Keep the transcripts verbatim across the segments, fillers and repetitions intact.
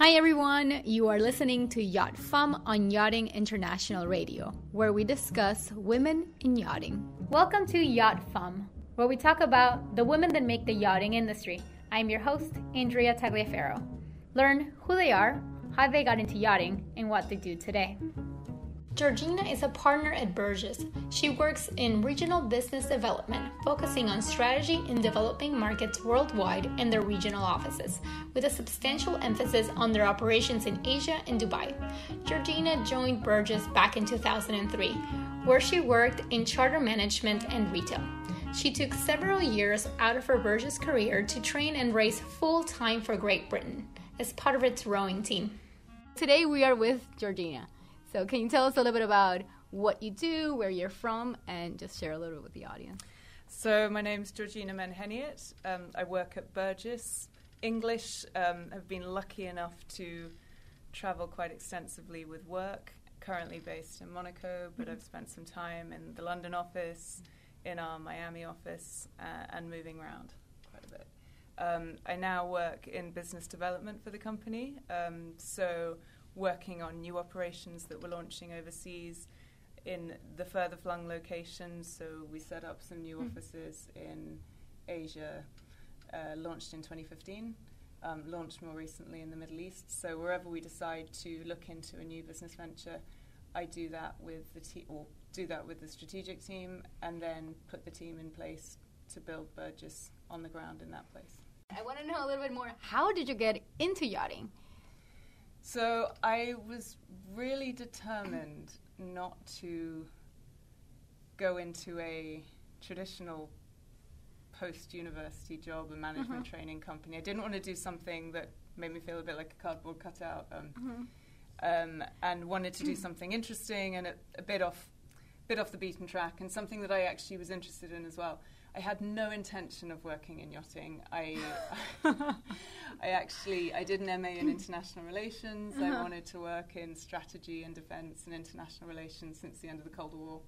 Hi everyone, you are listening to Yacht Femme on Yachting International Radio, where we discuss women in yachting. Welcome to Yacht Femme, where we talk about the women that make the yachting industry. I'm your host, Andrea Tagliaferro. Learn who they are, how they got into yachting, and what they do today. Georgina is a partner at Burgess. She works in regional business development, focusing on strategy in developing markets worldwide and their regional offices, with a substantial emphasis on their operations in Asia and Dubai. Georgina joined Burgess back in two thousand three, where she worked in charter management and retail. She took several years out of her Burgess career to train and race full-time for Great Britain as part of its rowing team. Today we are with Georgina. So can you tell us a little bit about what you do, where you're from, and just share a little bit with the audience? So my name's Georgina Menheniot. Um, I work at Burgess. English, um, have been lucky enough to travel quite extensively with work, currently based in Monaco, but mm-hmm. I've spent some time in the London office, in our Miami office, uh, and moving around quite a bit. Um, I now work in business development for the company, um, so working on new operations that we're launching overseas in the further flung locations. So we set up some new mm. offices in Asia, uh, launched in twenty fifteen, um, launched more recently in the Middle East. So wherever we decide to look into a new business venture, I do that with the te- or do that with the strategic team, and then put the team in place to build Burgess on the ground in that place. I want to know a little bit more. How did you get into yachting? So I was really determined not to go into a traditional post-university job, a management uh-huh. training company. I didn't want to do something that made me feel a bit like a cardboard cutout, um, uh-huh. um, and wanted to do something interesting and a, a bit off, bit off the beaten track, and something that I actually was interested in as well. I had no intention of working in yachting. I, I actually, I did an M A in international relations. Uh-huh. I wanted to work in strategy and defence and international relations since the end of the Cold War,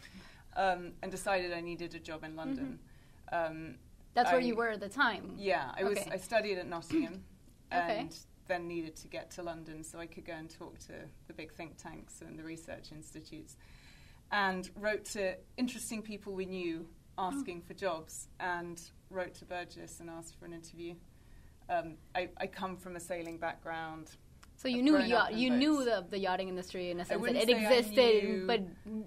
um, and decided I needed a job in London. Mm-hmm. Um, That's I, where you were at the time. Yeah, I was. Okay. I studied at Nottingham, okay. and then needed to get to London so I could go and talk to the big think tanks and the research institutes, and wrote to interesting people we knew, asking for jobs, and wrote to Burgess and asked for an interview. Um, I, I come from a sailing background. So you knew yacht, you boats. knew the, the yachting industry in a sense that it existed, but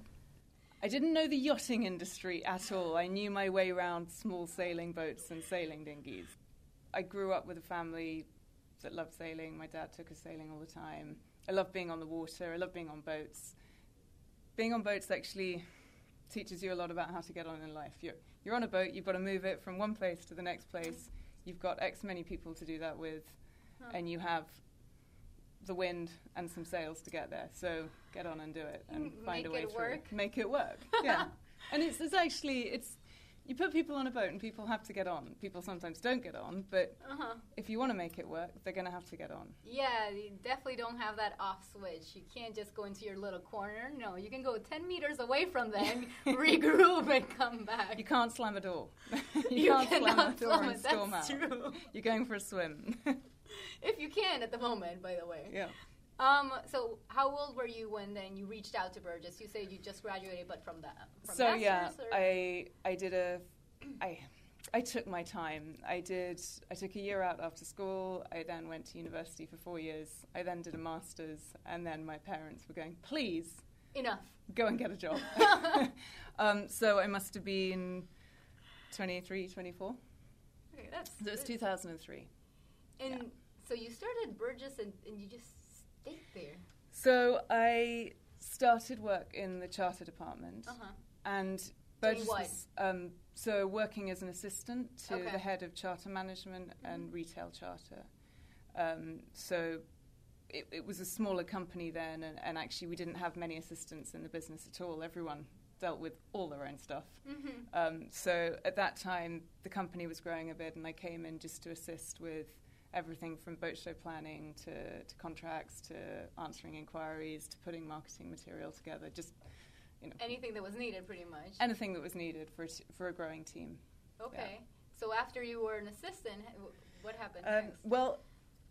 I didn't know the yachting industry at all. I knew my way around small sailing boats and sailing dinghies. I grew up with a family that loved sailing. My dad took us sailing all the time. I love being on the water. I love being on boats. Being on boats actually teaches you a lot about how to get on in life. You're, you're on a boat, you've got to move it from one place to the next place. You've got X many people to do that with, huh. and you have the wind and some sails to get there. So get on and do it and M- find a way it through. Work. Make it work. Yeah. And it's, it's actually, it's you put people on a boat and people have to get on. People sometimes don't get on, but uh-huh. if you want to make it work, they're going to have to get on. Yeah, you definitely don't have that off switch. You can't just go into your little corner. No, you can go ten meters away from them, regroup, and come back. You can't slam a door. you, you can't slam a door and it. storm That's out. True. You're going for a swim. If you can at the moment, by the way. Yeah. Um, so how old were you when then you reached out to Burgess? You said you just graduated, but from that. From so yeah, or? I I did a, I I took my time. I did. I took a year out after school. I then went to university for four years. I then did a master's, and then my parents were going, "Please, enough. Go and get a job." um, so I must have been twenty-three, twenty-four. Okay, that's. So it was two thousand three. And yeah. so you started Burgess, and, and you just stayed there. So I started work in the charter department, uh-huh. and Burgess was, um, so working as an assistant to okay. the head of charter management mm-hmm. and retail charter. Um, so it, it was a smaller company then, and, and actually we didn't have many assistants in the business at all. Everyone dealt with all their own stuff. Mm-hmm. Um, so at that time, the company was growing a bit, and I came in just to assist with everything from boat show planning to, to contracts to answering inquiries to putting marketing material together. Just you know, anything that was needed, pretty much. Anything that was needed for a t- for a growing team. Okay. Yeah. So after you were an assistant, what happened um, next? Well,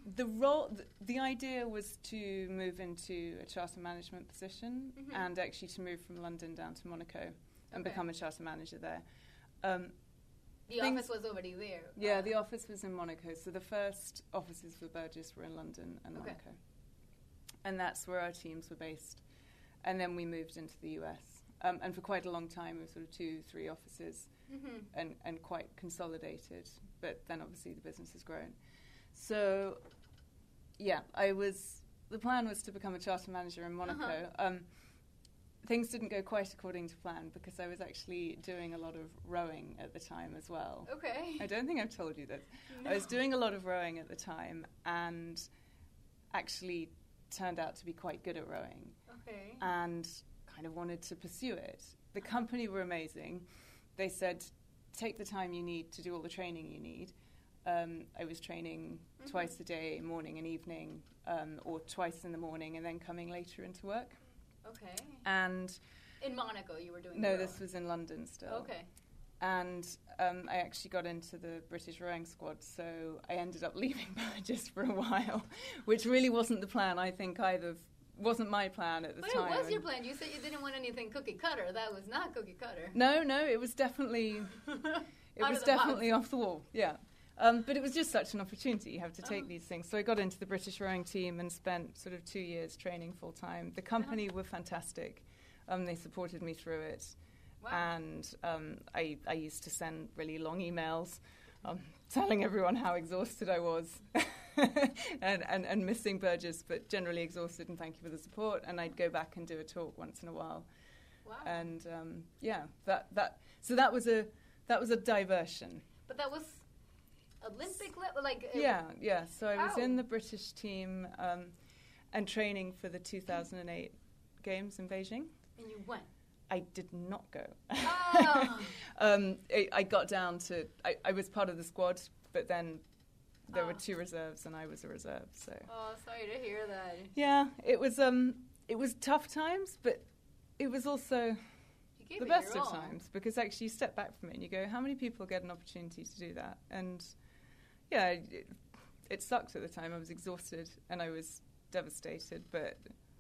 the role, th- the idea was to move into a charter management position Mhm. and actually to move from London down to Monaco and Okay. become a charter manager there. Um, The things- office was already there. yeah, Uh, the office was in Monaco. So the first offices for Burgess were in London and Okay. Monaco. And that's where our teams were based. And then we moved into the U S. Um, and for quite a long time, it was sort of two, three offices mhm. and, and quite consolidated. But then obviously the business has grown. So, yeah, I was, the plan was to become a charter manager in Monaco. Uh-huh. Um, things didn't go quite according to plan because I was actually doing a lot of rowing at the time as well. Okay. I don't think I've told you this. No. I was doing a lot of rowing at the time and actually turned out to be quite good at rowing Okay. and kind of wanted to pursue it. The company were amazing. They said, take the time you need to do all the training you need. Um, I was training Mhm. twice a day, morning and evening, um, or twice in the morning and then coming later into work. Okay. And In Monaco, you were doing. no, the this row. was in London still. Okay. And um, I actually got into the British rowing squad, so I ended up leaving Burgess for a while, which really wasn't the plan, I think, either. Wasn't my plan at the But time. it was your And- plan. You said you didn't want anything cookie cutter. That was not cookie cutter. No, no, it was definitely, it Out was of the box. definitely off the wall, yeah. Um, but it was just such an opportunity. You have to take Oh. these things. So I got into the British rowing team and spent sort of two years training full time. The company were fantastic. Um, they supported me through it. Wow. And um, I, I used to send really long emails um, telling everyone how exhausted I was and, and, and missing Burgess, but generally exhausted and thank you for the support. And I'd go back and do a talk once in a while. Wow. And um, yeah, that, that so that was a that was a diversion. But that was Olympic level, like. it- Yeah, yeah. So I was How? in the British team um, and training for the two thousand eight Games in Beijing. And you went. I did not go. Oh. um, I, I got down to, I, I was part of the squad, but then there were Oh. two reserves and I was a reserve. So Oh, sorry to hear that. yeah, it was um, it was tough times, but it was also You gave the it best your of all. times because actually you step back from it and you go, how many people get an opportunity to do that? And yeah, it, it sucked at the time. I was exhausted and I was devastated, but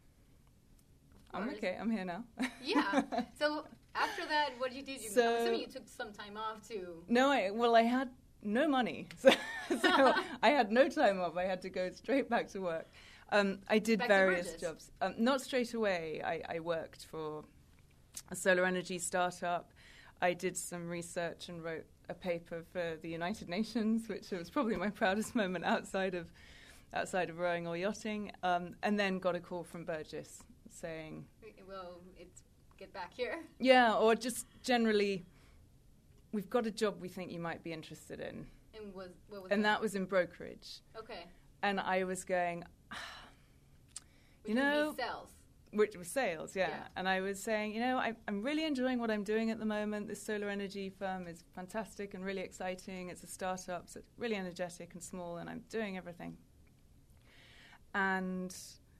I'm course. okay. I'm here now. Yeah. So after that, what did you do? You, I'm So- assuming you took some time off to. No, I, well, I had no money, so, so I had no time off. I had to go straight back to work. Um, I did Back to various Burgess? jobs. Um, not straight away. I, I worked for a solar energy startup. I did some research and wrote a paper for the United Nations, which was probably my proudest moment outside of outside of rowing or yachting. Um, and then got a call from Burgess saying, Well, it's get back here. yeah, or just generally, we've got a job we think you might be interested in. And was what was And that was in brokerage. okay. And I was going, Which You would be know- sales. which was sales, yeah. Yeah. And I was saying, you know, I, I'm really enjoying what I'm doing at the moment. This solar energy firm is fantastic and really exciting. It's a startup, so it's really energetic and small, and I'm doing everything. And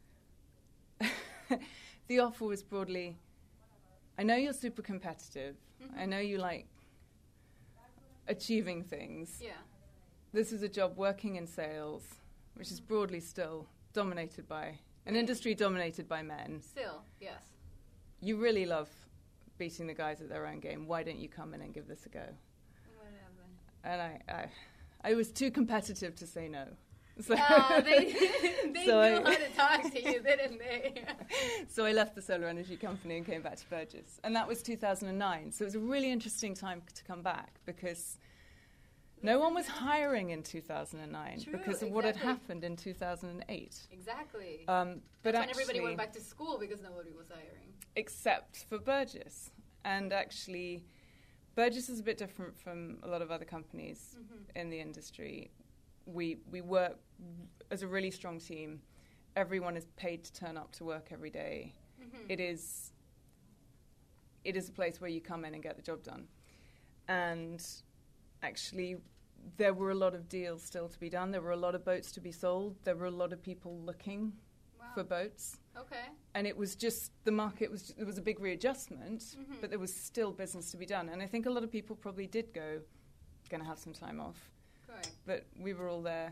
the offer was broadly, I know you're super competitive. Mhm. I know you like achieving things. Yeah. This is a job working in sales, which is broadly still dominated by an Yeah. industry dominated by men. Still, yes. You really love beating the guys at their own game. Why don't you come in and give this a go? Whatever. And I, I, I was too competitive to say no. So, Oh, they they So knew I- how to talk to you, didn't they? so I left the solar energy company and came back to Burgess, and that was two thousand nine. So it was a really interesting time to come back because no one was hiring in two thousand nine True, because of what had exactly. happened in two thousand eight. Exactly. Um, but That's when actually, everybody went back to school because nobody was hiring. except for Burgess. And actually, Burgess is a bit different from a lot of other companies Mhm. in the industry. We we work as a really strong team. Everyone is paid to turn up to work every day. Mhm. It is it is a place where you come in and get the job done. And actually, there were a lot of deals still to be done. There were a lot of boats to be sold. There were a lot of people looking Wow. for boats. Okay. And it was just, the market was, there was a big readjustment, Mhm. but there was still business to be done. And I think a lot of people probably did go, going to have some time off. Correct. But we were all there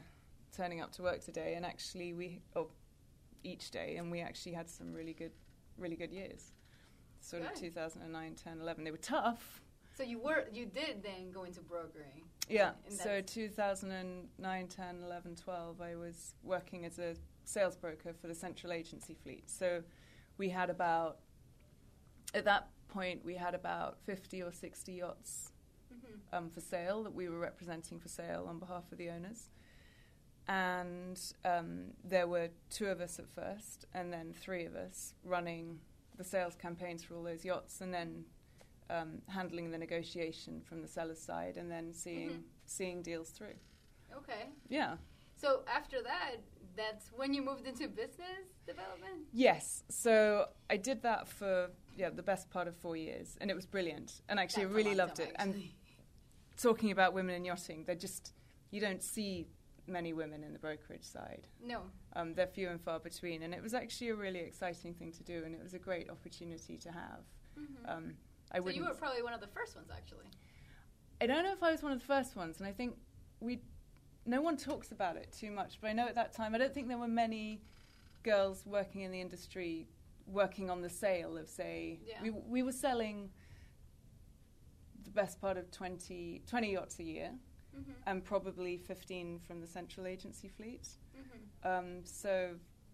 turning up to work today, and actually we, oh, each day, and we actually had some really good, really good years. Sort good. Of two thousand nine, ten, eleven. They were tough. So you were, you did then go into brokering. Yeah. So two thousand nine, ten, eleven, twelve, I was working as a sales broker for the central agency fleet. So we had about, at that point, we had about fifty or sixty yachts mm-hmm. um, for sale that we were representing for sale on behalf of the owners. And um, there were two of us at first, and then three of us running the sales campaigns for all those yachts, and then um, handling the negotiation from the seller's side, and then seeing mm-hmm. seeing deals through. Okay. Yeah. So after that, that's when you moved into business development? Yes. So I did that for yeah the best part of four years, and it was brilliant. And actually, that's I really loved time, it. Actually. And talking about women in yachting, they're just, you don't see many women in the brokerage side. No. Um, they're few and far between, and it was actually a really exciting thing to do, and it was a great opportunity to have. Mm-hmm. Um, I so you were probably one of the first ones, actually. I don't know if I was one of the first ones, and I think we, no one talks about it too much, but I know at that time, I don't think there were many girls working in the industry working on the sale of, say, yeah. we we were selling the best part of twenty, twenty yachts a year. Mm-hmm. And probably fifteen from the central agency fleet. Mm-hmm. Um, so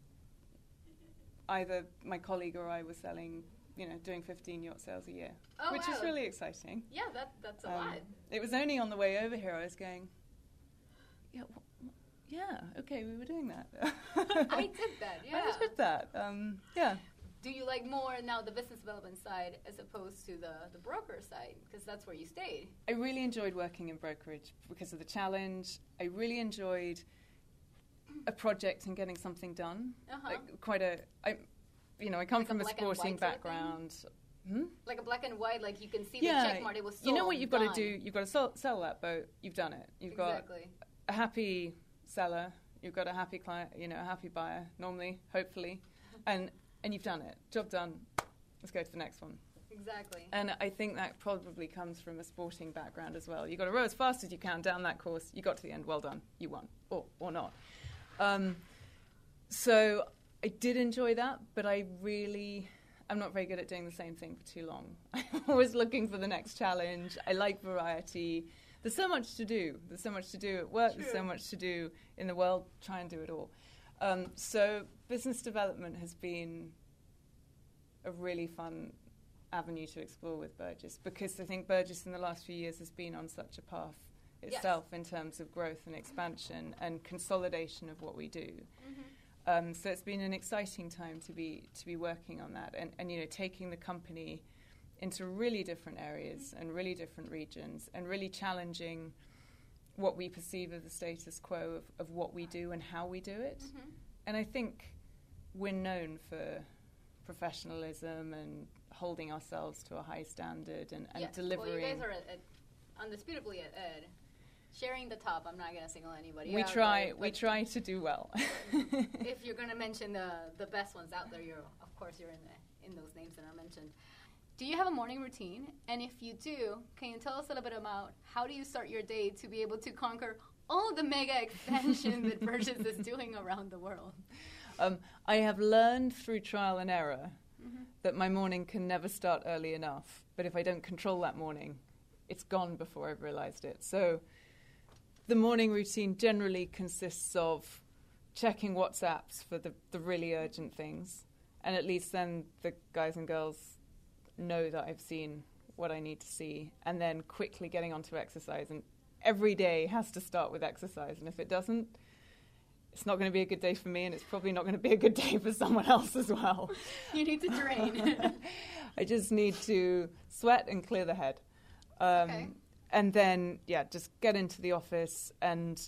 either my colleague or I were selling, you know, doing fifteen yacht sales a year, oh, which wow. is really exciting. Yeah, that that's a um, lot. It was only on the way over here I was going, yeah, w- yeah, okay, we were doing that. I did that, yeah. I did that, um, yeah. Do you like more now the business development side as opposed to the, the broker side? Because that's where you stayed. I really enjoyed working in brokerage because of the challenge. I really enjoyed a project and getting something done. Uh-huh. Like quite a, I, you know, I come like from a, a sporting background. Sort of hmm? Like a black and white, like you can see yeah. the check mark. It was sold. You know what you've done. got to do? You've got to sell, sell that boat. You've done it. You've exactly. got a happy seller. You've got a happy client. You know, a happy buyer. Normally, hopefully, and. And you've done it. Job done. Let's go to the next one. Exactly. And I think that probably comes from a sporting background as well. You've got to row as fast as you can down that course. You got to the end. Well done. You won. Or, or not. Um, so I did enjoy that, but I really... I'm not very good at doing the same thing for too long. I'm always looking for the next challenge. I like variety. There's so much to do. There's so much to do at work. True. There's so much to do in the world. Try and do it all. Um, so business development has been a really fun avenue to explore with Burgess, because I think Burgess in the last few years has been on such a path itself yes. in terms of growth and expansion and consolidation of what we do. Mm-hmm. Um, so it's been an exciting time to be to be working on that and, and you know taking the company into really different areas mm-hmm. and really different regions and really challenging what we perceive as the status quo of, of what we do and how we do it. Mm-hmm. And I think we're known for professionalism and holding ourselves to a high standard and, and yes. delivering. Well, you guys are at, at, undisputably at Ed, sharing the top. I'm not going to single anybody we out. Try, there, we try to do well. If you're going to mention the, the best ones out there, you're of course you're in, the, in those names that are mentioned. Do you have a morning routine? And if you do, can you tell us a little bit about how do you start your day to be able to conquer all the mega expansion that Burgess is doing around the world? Um, I have learned through trial and error mm-hmm. that my morning can never start early enough. But if I don't control that morning, it's gone before I've realized it. So the morning routine generally consists of checking WhatsApps for the, the really urgent things. And at least then the guys and girls know that I've seen what I need to see, and then quickly getting onto exercise. And every day has to start with exercise, and if it doesn't, it's not going to be a good day for me, and it's probably not going to be a good day for someone else as well. You need to drain. I just need to sweat and clear the head. Um, okay. And then, yeah, just get into the office and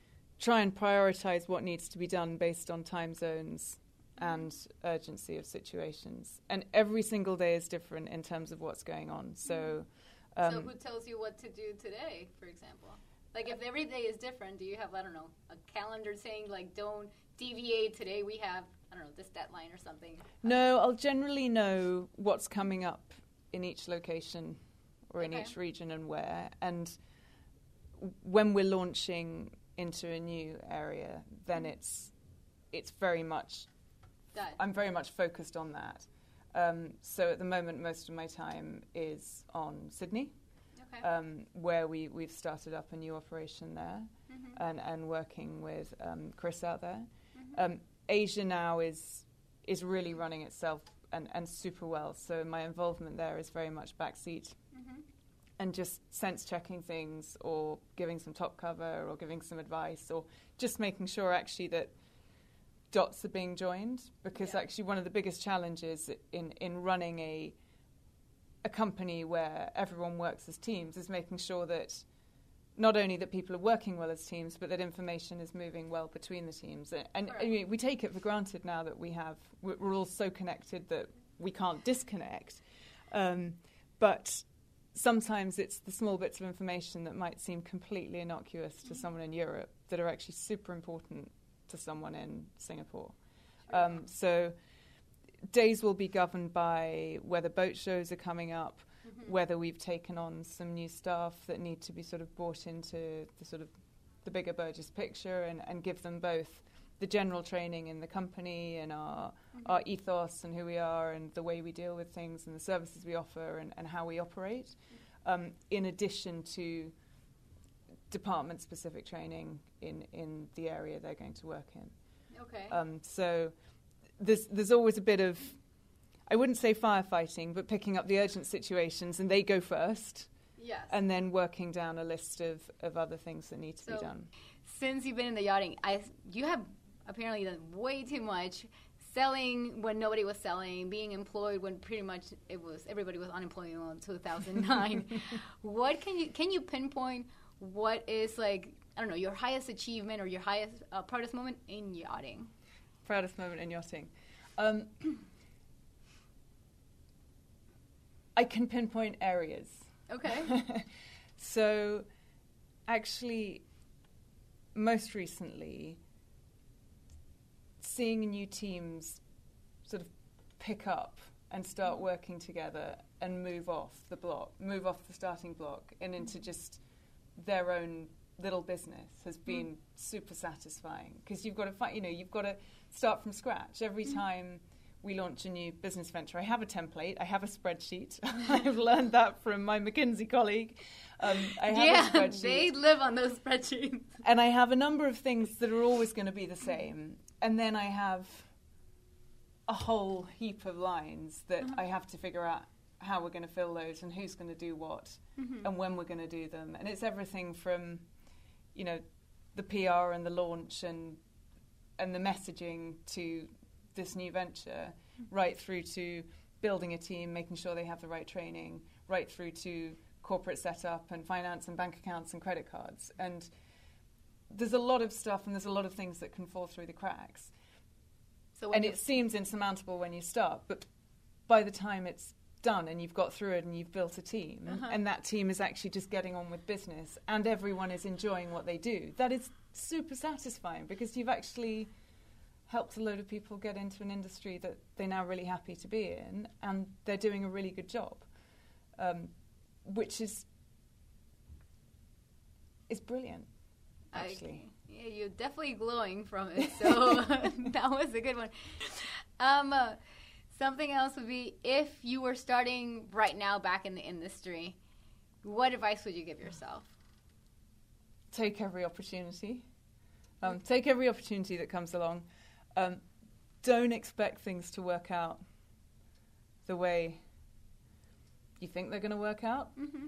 try and prioritize what needs to be done based on time zones and urgency of situations. And every single day is different in terms of what's going on. So, um, so who tells you what to do today, for example? Like, if every day is different, do you have, I don't know, a calendar saying, like, don't deviate, today we have, I don't know, this deadline or something? No, I'll generally know what's coming up in each location or in okay. each region and where. And when we're launching into a new area, then it's it's very much That. I'm very much focused on that. Um, so at the moment, most of my time is on Sydney, Okay. um, where we we've started up a new operation there, Mm-hmm. and and working with um, Chris out there. Mm-hmm. Um, Asia now is is really running itself and, and super well. So my involvement there is very much backseat Mm-hmm. and just sense checking things, or giving some top cover, or giving some advice, or just making sure actually that dots are being joined. Because Yeah. actually one of the biggest challenges in, in running a a company where everyone works as teams is making sure that not only that people are working well as teams, but that information is moving well between the teams. And, and I mean, we take it for granted now that we have, we're, we're all so connected that we can't disconnect. Um, but sometimes it's the small bits of information that might seem completely innocuous to Mm-hmm. someone in Europe that are actually super important to someone in Singapore. Um, so days will be governed by whether boat shows are coming up, Mm-hmm. whether we've taken on some new staff that need to be sort of brought into the sort of the bigger Burgess picture, and, and give them both the general training in the company and our Mm-hmm. our ethos and who we are and the way we deal with things and the services we offer and, and how we operate, um, in addition to department-specific training in, in the area they're going to work in. Okay. Um, so there's there's always a bit of, I wouldn't say firefighting, but picking up the urgent situations, and they go first, yes. and then working down a list of, of other things that need to So- be done. Since you've been in the yachting, I you have apparently done way too much. Selling when nobody was selling, being employed when pretty much it was everybody was unemployed in two thousand nine. What can you can you pinpoint? What is, like, I don't know, your highest achievement or your highest uh, proudest moment in yachting? Proudest moment in yachting. Um, I can pinpoint areas. Okay. So, actually, most recently, seeing new teams sort of pick up and start working together and move off the block, move off the starting block and into just their own little business has been mm. super satisfying, because you've got to find, you know, you've got to start from scratch every mm. time we launch a new business venture. I have a template, I have a spreadsheet. I've learned that from my McKinsey colleague. Um, I have yeah, a spreadsheet. They live on those spreadsheets. And I have a number of things that are always going to be the same. And then I have a whole heap of lines that uh-huh. I have to figure out how we're going to fill those and who's going to do what mm-hmm. and when we're going to do them. And it's everything from, you know, the P R and the launch and and the messaging to this new venture, mm-hmm. right through to building a team, making sure they have the right training, right through to corporate setup and finance and bank accounts and credit cards. And there's a lot of stuff and there's a lot of things that can fall through the cracks. So and it seems insurmountable when you start, but by the time it's done and you've got through it and you've built a team, uh-huh. and that team is actually just getting on with business and everyone is enjoying what they do, that is super satisfying, because you've actually helped a load of people get into an industry that they're now really happy to be in, and they're doing a really good job, um, which is is brilliant, actually. I, yeah, you're definitely glowing from it, so that was a good one. Um, uh, something else would be, if you were starting right now back in the industry, what advice would you give yourself? Take every opportunity. Um, take every opportunity that comes along. Um, don't expect things to work out the way you think they're going to work out. Mm-hmm.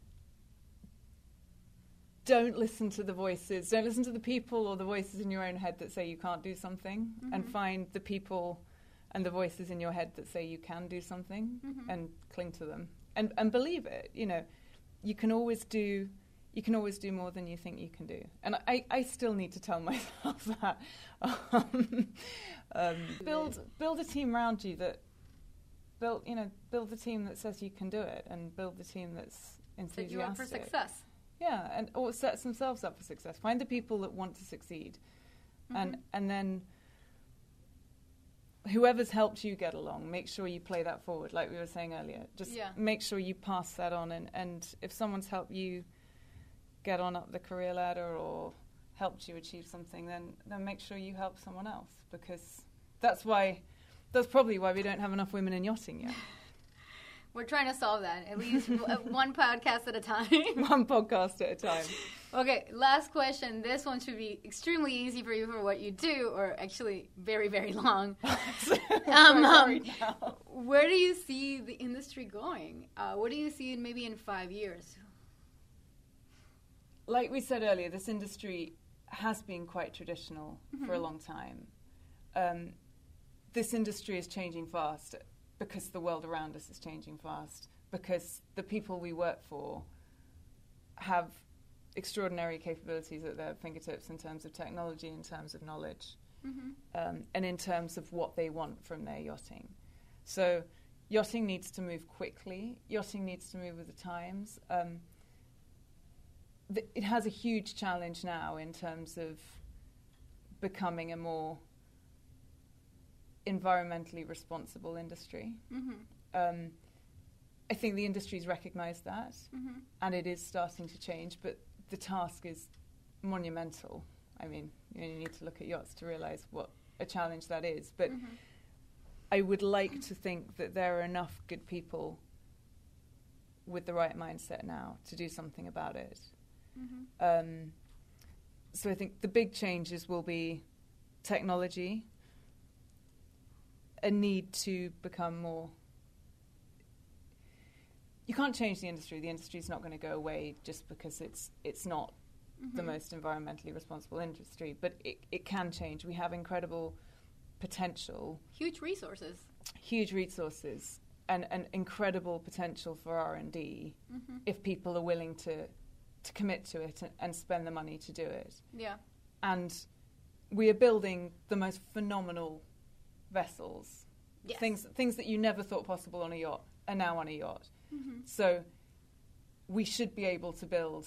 Don't listen to the voices. Don't listen to the people or the voices in your own head that say you can't do something, mm-hmm. and find the people and the voices in your head that say you can do something, mm-hmm. and cling to them and and believe it. You know, you can always do. You can always do more than you think you can do. And I, I still need to tell myself that. Um, um, build build a team around you that build you know build a team that says you can do it, and build a team that's enthusiastic. That you want for success. Yeah, and or sets themselves up for success. Find the people that want to succeed, mm-hmm. and and then whoever's helped you get along, make sure you play that forward, like we were saying earlier. Just yeah. make sure you pass that on, and, and if someone's helped you get on up the career ladder or helped you achieve something, then then make sure you help someone else, because that's why that's probably why we don't have enough women in yachting yet. We're trying to solve that, at least one podcast at a time. One podcast at a time. Okay, last question. This one should be extremely easy for you for what you do, or actually very, very long. um, um, where do you see the industry going? Uh, what do you see in maybe in five years? Like we said earlier, this industry has been quite traditional mm-hmm. for a long time. Um, this industry is changing fast, because the world around us is changing fast, because the people we work for have extraordinary capabilities at their fingertips in terms of technology, in terms of knowledge, mm-hmm. um, and in terms of what they want from their yachting. So yachting needs to move quickly. Yachting needs to move with the times. Um, th- it has a huge challenge now in terms of becoming a more environmentally responsible industry. Mm-hmm. Um, I think the industry's recognised that, mm-hmm. and it is starting to change, but the task is monumental. I mean, you know, you need to look at yachts to realise what a challenge that is. But mm-hmm. I would like to think that there are enough good people with the right mindset now to do something about it. Mm-hmm. Um, so I think the big changes will be technology, a need to become more... You can't change the industry. The industry is not going to go away just because it's it's not mm-hmm. the most environmentally responsible industry, but it, it can change. We have incredible potential. Huge resources. Huge resources and, and incredible potential for R and D mm-hmm. if people are willing to, to commit to it and, and spend the money to do it. Yeah. And we are building the most phenomenal vessels. Yes. Things things that you never thought possible on a yacht are now on a yacht. Mm-hmm. So we should be able to build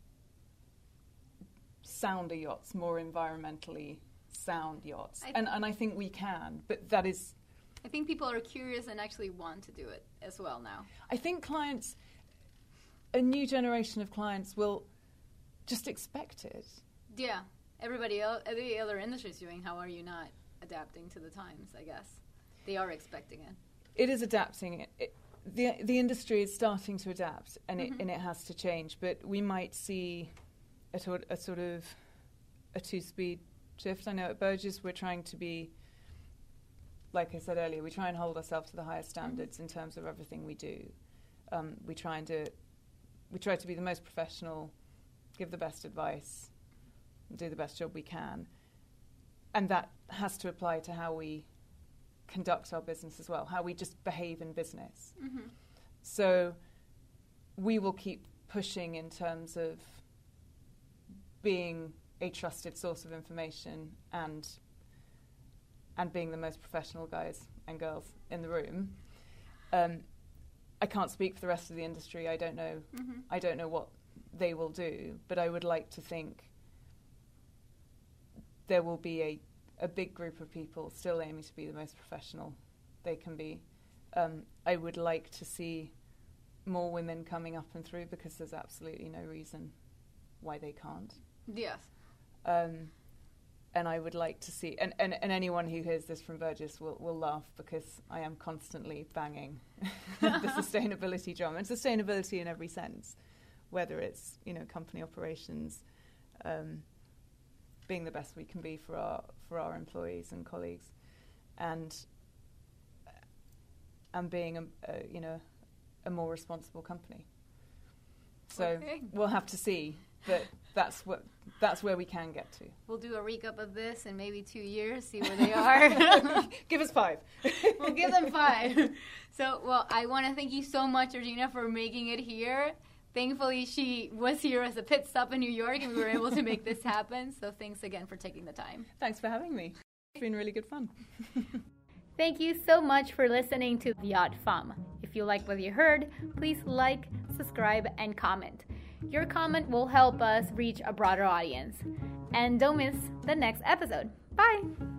sounder yachts, more environmentally sound yachts. Th- and, and I think we can, but that is... I think people are curious and actually want to do it as well now. I think clients, a new generation of clients will just expect it. Yeah. Everybody else, every other industry is doing. How are you not adapting to the times, I guess? They are expecting it. It is adapting. It, it, the the industry is starting to adapt, and mm-hmm. it and it has to change. But we might see a, to- a sort of a two-speed shift. I know at Burgess we're trying to be, like I said earlier, we try and hold ourselves to the highest standards mm-hmm. in terms of everything we do. Um, we try and do, we try to be the most professional, give the best advice, do the best job we can, and that has to apply to how we conduct our business as well, how we just behave in business. Mm-hmm. So we will keep pushing in terms of being a trusted source of information and and being the most professional guys and girls in the room. Um, I can't speak for the rest of the industry. I don't know. Mm-hmm. I don't know what they will do, but I would like to think there will be a a big group of people still aiming to be the most professional they can be. Um, I would like to see more women coming up and through, because there's absolutely no reason why they can't. Yes. Um, and I would like to see, and, and, and anyone who hears this from Burgess will, will laugh, because I am constantly banging the sustainability drum, and sustainability in every sense, whether it's, you know, company operations, um, being the best we can be for our for our employees and colleagues, and and being a, a you know a more responsible company. So okay. We'll have to see, but that's what that's where we can get to. We'll do a recap of this in maybe two years, see where they are. Give us five. We'll give them five. So, well, I want to thank you so much, Georgina, for making it here. Thankfully, she was here as a pit stop in New York, and we were able to make this happen. So thanks again for taking the time. Thanks for having me. It's been really good fun. Thank you so much for listening to Yacht Femme. If you like what you heard, please like, subscribe, and comment. Your comment will help us reach a broader audience. And don't miss the next episode. Bye!